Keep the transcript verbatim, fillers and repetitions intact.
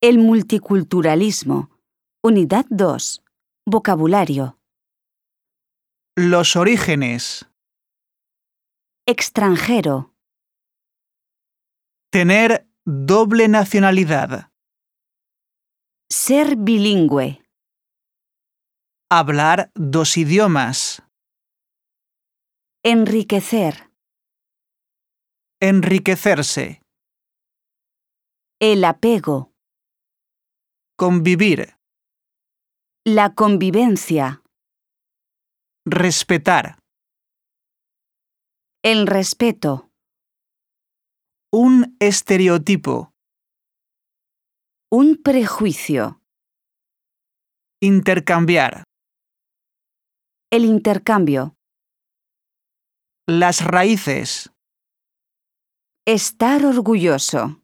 El multiculturalismo. Unidad dos. Vocabulario. Los orígenes. Extranjero. Tener doble nacionalidad. Ser bilingüe. Hablar dos idiomas. Enriquecer. Enriquecerse. El apego. Convivir. La convivencia. Respetar. El respeto. Un estereotipo. Un prejuicio. Intercambiar. El intercambio. Las raíces. Estar orgulloso.